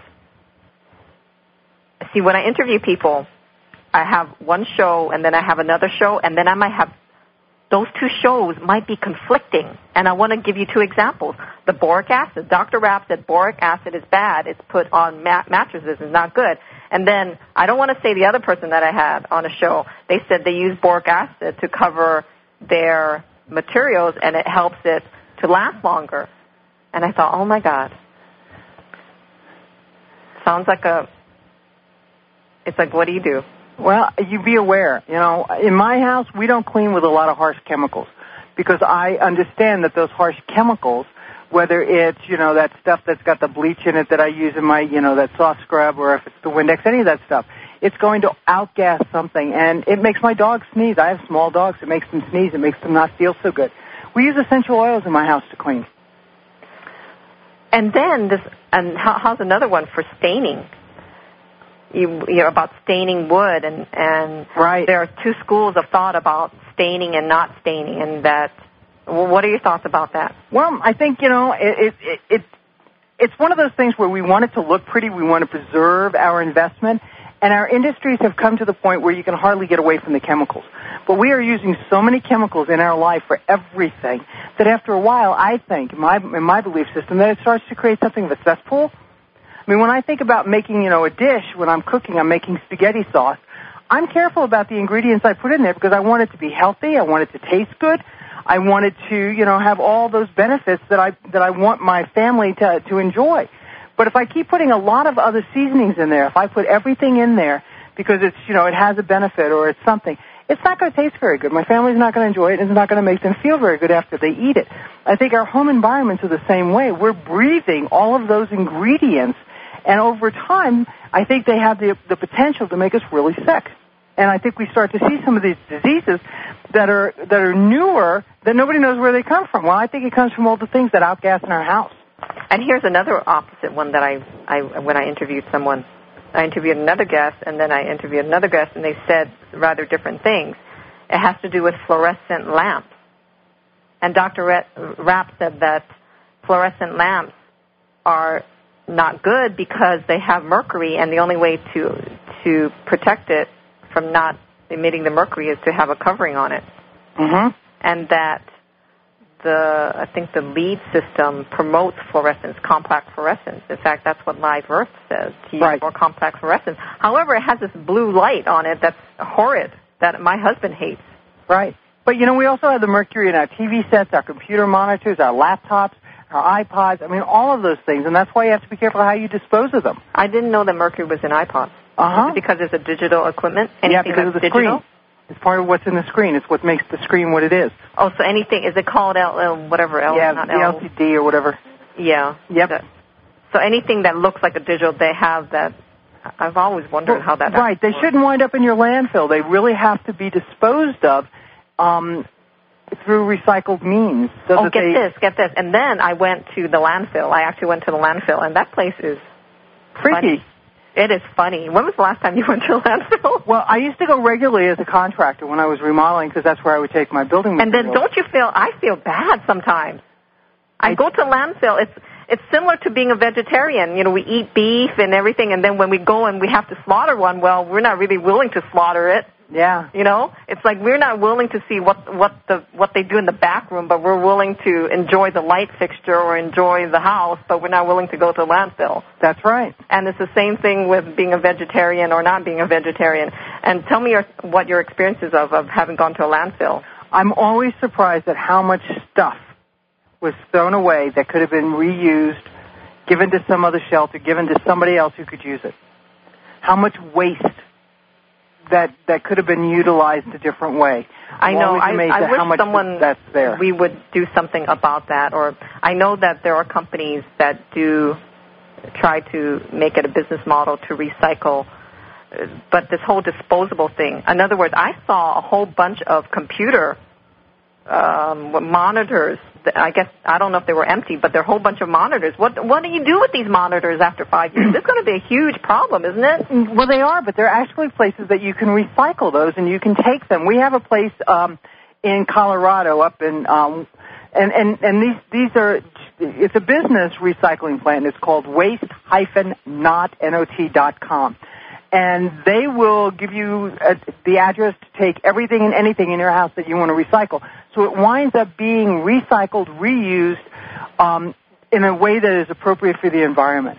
[SPEAKER 1] see, when I interview people, I have one show, and then I have another show, and then I might have those two shows might be conflicting. And I want to give you two examples. The boric acid. Dr. Rapp said boric acid is bad. It's put on mattresses. It's not good. And then I don't want to say the other person that I had on a show. They said they use boric acid to cover their materials, and it helps it to last longer. And I thought, oh, my God. Sounds like it's like, what do you do?
[SPEAKER 2] Well, you be aware. In my house, we don't clean with a lot of harsh chemicals because I understand that those harsh chemicals, whether it's, that stuff that's got the bleach in it that I use in my, that soft scrub, or if it's the Windex, any of that stuff, it's going to outgas something, and it makes my dogs sneeze. I have small dogs. It makes them sneeze. It makes them not feel so good. We use essential oils in my house to clean.
[SPEAKER 1] And then how's another one for staining? You're about staining wood, and
[SPEAKER 2] right.
[SPEAKER 1] There are two schools of thought about staining and not staining, and that. Well, what are your thoughts about that?
[SPEAKER 2] Well, I think it's one of those things where we want it to look pretty, we want to preserve our investment, and our industries have come to the point where you can hardly get away from the chemicals. But we are using so many chemicals in our life for everything that after a while, I think, in my belief system, that it starts to create something of a cesspool. I mean, when I think about making, a dish, when I'm cooking, I'm making spaghetti sauce, I'm careful about the ingredients I put in there because I want it to be healthy, I want it to taste good, I want it to, have all those benefits that I want my family to enjoy. But if I keep putting a lot of other seasonings in there, if I put everything in there because it's, it has a benefit or it's something, it's not going to taste very good. My family's not going to enjoy it, and it's not going to make them feel very good after they eat it. I think our home environments are the same way. We're breathing all of those ingredients, and over time, I think they have the potential to make us really sick. And I think we start to see some of these diseases that are newer that nobody knows where they come from. Well, I think it comes from all the things that outgas in our house.
[SPEAKER 1] And here's another opposite one that when I interviewed someone. I interviewed another guest, and then I interviewed another guest, and they said rather different things. It has to do with fluorescent lamps. And Dr. Rapp said that fluorescent lamps are not good because they have mercury, and the only way to protect it from not emitting the mercury is to have a covering on it.
[SPEAKER 2] Mm-hmm.
[SPEAKER 1] And that I think the LEED system promotes fluorescence, compact fluorescence. In fact, that's what Live Earth says, to use more compact fluorescence. However, it has this blue light on it that's horrid, that my husband hates.
[SPEAKER 2] Right. But, we also have the mercury in our TV sets, our computer monitors, our laptops, our iPods. I mean, all of those things, and that's why you have to be careful how you dispose of them.
[SPEAKER 1] I didn't know that mercury was in iPods.
[SPEAKER 2] Uh-huh.
[SPEAKER 1] Is it because it's a digital equipment?
[SPEAKER 2] Anything because of the
[SPEAKER 1] digital?
[SPEAKER 2] Screen. It's part of what's in the screen. It's what makes the screen what it is.
[SPEAKER 1] Oh, so anything, is it called whatever?
[SPEAKER 2] Yeah, the LCD or whatever.
[SPEAKER 1] Yeah.
[SPEAKER 2] Yep.
[SPEAKER 1] So anything that looks like a digital, they have that. I've always wondered how that
[SPEAKER 2] Right. They shouldn't wind up in your landfill. They really have to be disposed of through recycled means. So
[SPEAKER 1] get this. And then I went to the landfill. I actually went to the landfill, and that place is
[SPEAKER 2] freaky.
[SPEAKER 1] Funny. It is funny. When was the last time you went to a landfill?
[SPEAKER 2] Well, I used to go regularly as a contractor when I was remodeling because that's where I would take my building materials.
[SPEAKER 1] And then don't you feel, I feel bad sometimes. I go to landfill. It's similar to being a vegetarian. We eat beef and everything, and then when we go and we have to slaughter one, well, we're not really willing to slaughter it.
[SPEAKER 2] Yeah.
[SPEAKER 1] It's like we're not willing to see what they do in the back room, but we're willing to enjoy the light fixture or enjoy the house, but we're not willing to go to a landfill.
[SPEAKER 2] That's right.
[SPEAKER 1] And it's the same thing with being a vegetarian or not being a vegetarian. And tell me what your experiences of having gone to a landfill.
[SPEAKER 2] I'm always surprised at how much stuff was thrown away that could have been reused, given to some other shelter, given to somebody else who could use it. How much waste that could have been utilized a different way.
[SPEAKER 1] I know. I wish
[SPEAKER 2] that's there.
[SPEAKER 1] We would do something about that. Or I know that there are companies that do try to make it a business model to recycle, but this whole disposable thing. In other words, I saw a whole bunch of computer monitors. I don't know if they were empty, but they're a whole bunch of monitors. What do you do with these monitors after 5 years? It's going to be a huge problem, isn't it?
[SPEAKER 2] Well, they are, but they're actually places that you can recycle those and you can take them. We have a place in Colorado up in and these are, it's a business recycling plant. It's called waste-not.com. And they will give you the address to take everything and anything in your house that you want to recycle. So it winds up being recycled, reused in a way that is appropriate for the environment.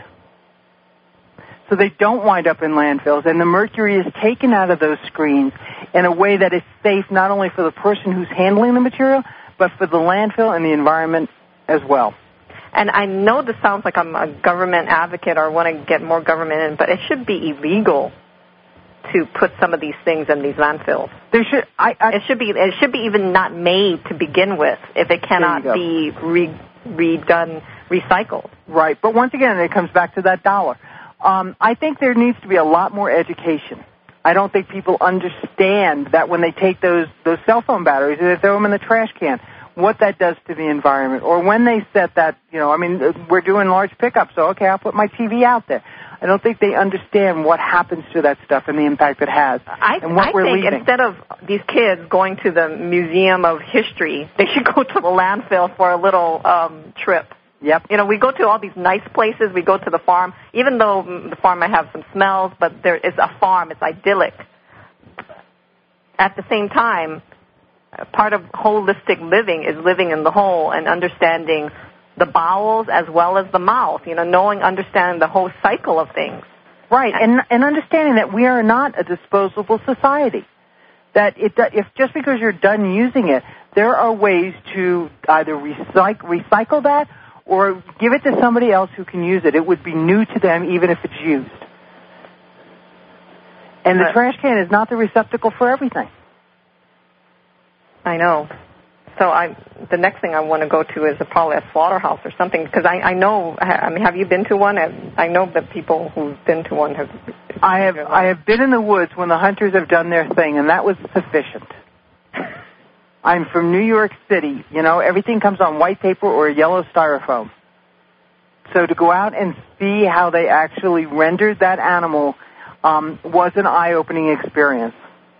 [SPEAKER 2] So they don't wind up in landfills, and the mercury is taken out of those screens in a way that is safe not only for the person who's handling the material, but for the landfill and the environment as well.
[SPEAKER 1] And I know this sounds like I'm a government advocate or want to get more government in, but it should be illegal to put some of these things in these landfills. It should be even not made to begin with if it cannot be redone, recycled.
[SPEAKER 2] Right, but once again, it comes back to that dollar. I think there needs to be a lot more education. I don't think people understand that when they take those cell phone batteries and they throw them in the trash can, what that does to the environment. Or when they set that, we're doing large pickups, so okay, I'll put my TV out there. I don't think they understand what happens to that stuff and the impact it has and what we're leaving.
[SPEAKER 1] Instead of these kids going to the Museum of History, they should go to the landfill for a little trip.
[SPEAKER 2] Yep.
[SPEAKER 1] You know, we go to all these nice places. We go to the farm, even though the farm might have some smells, but there is a farm. It's idyllic. At the same time, part of holistic living is living in the whole and understanding the bowels as well as the mouth, you know, understanding the whole cycle of things.
[SPEAKER 2] Right, and understanding that we are not a disposable society. That if just because you're done using it, there are ways to either recycle that or give it to somebody else who can use it. It would be new to them even if it's used. And the trash can is not the receptacle for everything.
[SPEAKER 1] I know. So the next thing I want to go to is probably a slaughterhouse or something, because I know, I mean, have you been to one? I know that people who've been to one have.
[SPEAKER 2] I have been in the woods when the hunters have done their thing, and that was sufficient. I'm from New York City. You know, everything comes on white paper or yellow styrofoam. So to go out and see how they actually rendered that animal was an eye-opening experience.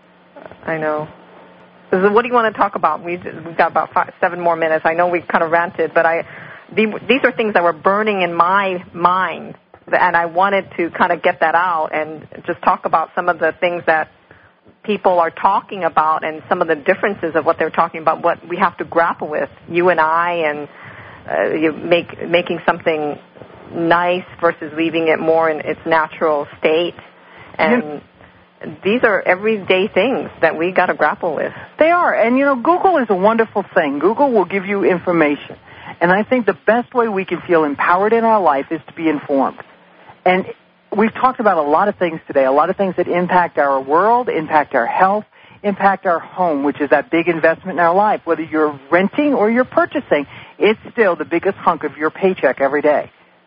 [SPEAKER 1] I know. So what do you want to talk about? We've got about 7 more minutes. I know we kind of ranted, but these are things that were burning in my mind, and I wanted to kind of get that out and just talk about some of the things that people are talking about and some of the differences of what they're talking about, what we have to grapple with, you and I, and making something nice versus leaving it more in its natural state. And these are everyday things that we got to grapple with.
[SPEAKER 2] They are. And, you know, Google is a wonderful thing. Google will give you information. And I think the best way we can feel empowered in our life is to be informed. And we've talked about a lot of things today, a lot of things that impact our world, impact our health, impact our home, which is that big investment in our life. Whether you're renting or you're purchasing, it's still the biggest hunk of your paycheck every day.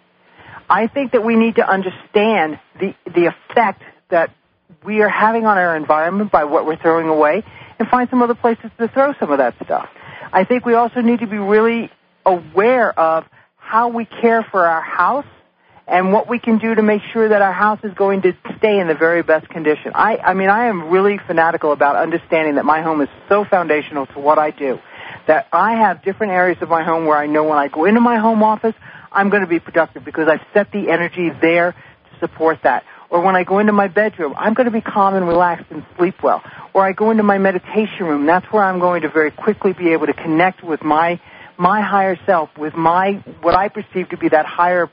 [SPEAKER 2] I think that we need to understand the effect that we are having on our environment by what we're throwing away and find some other places to throw some of that stuff. I think we also need to be really aware of how we care for our house and what we can do to make sure that our house is going to stay in the very best condition. I am really fanatical about understanding that my home is so foundational to what I do, that I have different areas of my home where I know when I go into my home office, I'm going to be productive because I've set the energy there to support that. Or when I go into my bedroom, I'm going to be calm and relaxed and sleep well. Or I go into my meditation room, that's where I'm going to very quickly be able to connect with my higher self, with what I perceive to be that higher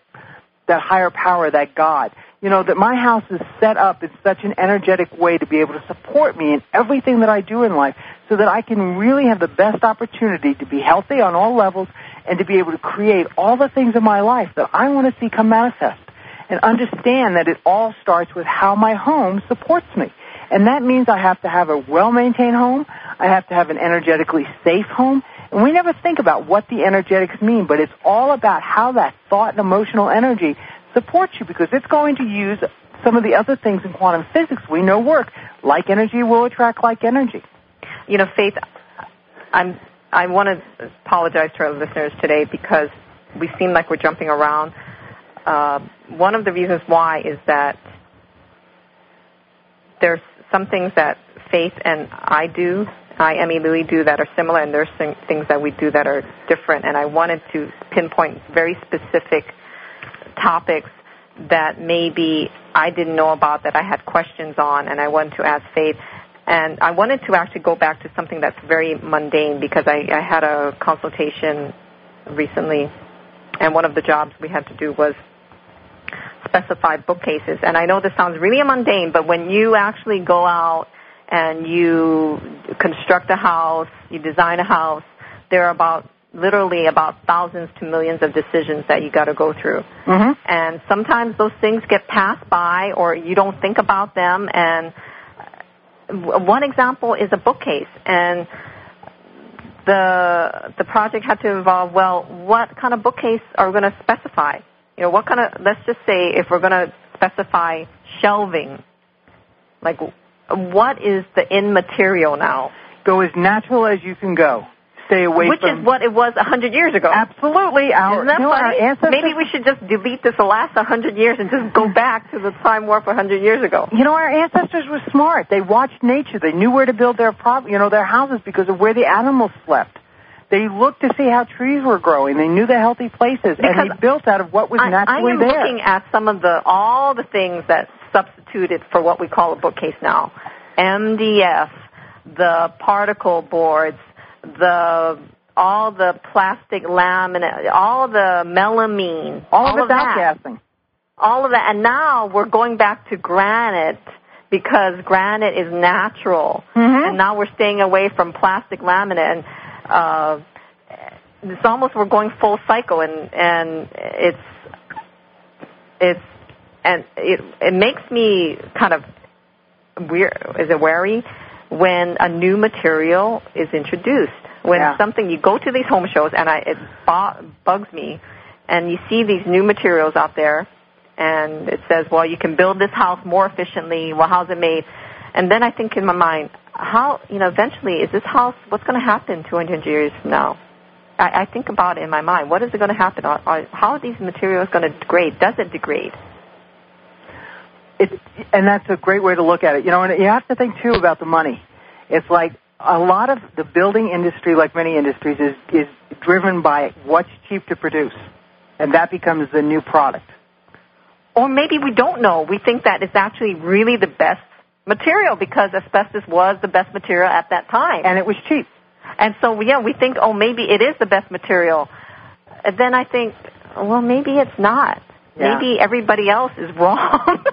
[SPEAKER 2] power, that God. You know, that my house is set up in such an energetic way to be able to support me in everything that I do in life so that I can really have the best opportunity to be healthy on all levels and to be able to create all the things in my life that I want to see come manifest. And understand that it all starts with how my home supports me. And that means I have to have a well-maintained home. I have to have an energetically safe home. And we never think about what the energetics mean, but it's all about how that thought and emotional energy supports you because it's going to use some of the other things in quantum physics we know work. Like energy will attract like energy.
[SPEAKER 1] You know, Faith, I want to apologize to our listeners today because we seem like we're jumping around. One of the reasons why is that there's some things that Faith and I, Emmy Louie, do that are similar, and there's things that we do that are different. And I wanted to pinpoint very specific topics that maybe I didn't know about that I had questions on, and I wanted to ask Faith. And I wanted to actually go back to something that's very mundane because I had a consultation recently, and one of the jobs we had to do was specify bookcases. And I know this sounds really mundane, but when you actually go out and you construct a house, you design a house, there are literally about thousands to millions of decisions that you got to go through. Mm-hmm. And sometimes those things get passed by or you don't think about them. And one example is a bookcase. And the project had to involve, well, what kind of bookcase are we going to specify? You know, what kind of, let's just say if we're going to specify shelving, like what is the in material now?
[SPEAKER 2] Go as natural as you can go. Stay away
[SPEAKER 1] Which is what it was 100 years ago.
[SPEAKER 2] Absolutely.
[SPEAKER 1] Isn't that funny?
[SPEAKER 2] Our ancestors,
[SPEAKER 1] maybe we should just delete this the last 100 years and just go back to the time warp 100 years ago.
[SPEAKER 2] You know, our ancestors were smart. They watched nature. They knew where to build their houses because of where the animals slept. They looked to see how trees were growing. They knew the healthy places, and they built out of what was naturally there.
[SPEAKER 1] I am looking at some of all the things that substituted for what we call a bookcase now. MDF, the particle boards, all the plastic laminate, all the melamine,
[SPEAKER 2] all of that outgassing.
[SPEAKER 1] All of that. And now we're going back to granite because granite is natural. Mm-hmm. And now we're staying away from plastic laminate. And it's almost we're going full cycle, and it makes me kind of wary when a new material is introduced. When something, you go to these home shows, and it bugs me, and you see these new materials out there, and it says, well, you can build this house more efficiently. Well, how's it made? And then I think in my mind, eventually, is this house, what's going to happen 200 years from now? I think about it in my mind. What is it going to happen? How are these materials going to degrade? Does it degrade?
[SPEAKER 2] And that's a great way to look at it. And you have to think, too, about the money. It's like a lot of the building industry, like many industries, is driven by what's cheap to produce. And that becomes the new product.
[SPEAKER 1] Or maybe we don't know. We think that it's actually really the best material because asbestos was the best material at that time.
[SPEAKER 2] And it was cheap.
[SPEAKER 1] And so, we think, maybe it is the best material. And then I think, well, maybe it's not. Yeah. Maybe everybody else is wrong.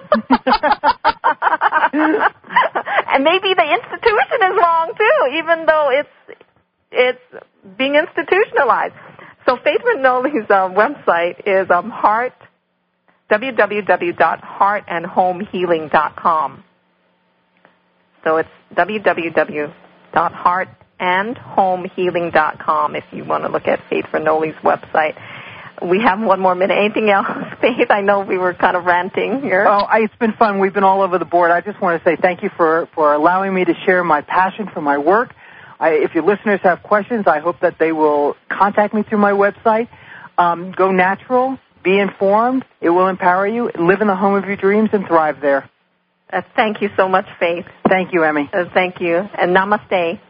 [SPEAKER 1] And maybe the institution is wrong, too, even though it's being institutionalized. So Faith Ranoli's website is www.heartandhomehealing.com. So it's www.heartandhomehealing.com if you want to look at Faith Ranoli's website. We have one more minute. Anything else, Faith? I know we were kind of ranting here.
[SPEAKER 2] Oh, it's been fun. We've been all over the board. I just want to say thank you for allowing me to share my passion for my work. If your listeners have questions, I hope that they will contact me through my website. Go natural. Be informed. It will empower you. Live in the home of your dreams and thrive there.
[SPEAKER 1] Thank you so much, Faith.
[SPEAKER 2] Thank you, Emmy.
[SPEAKER 1] Thank you. And namaste.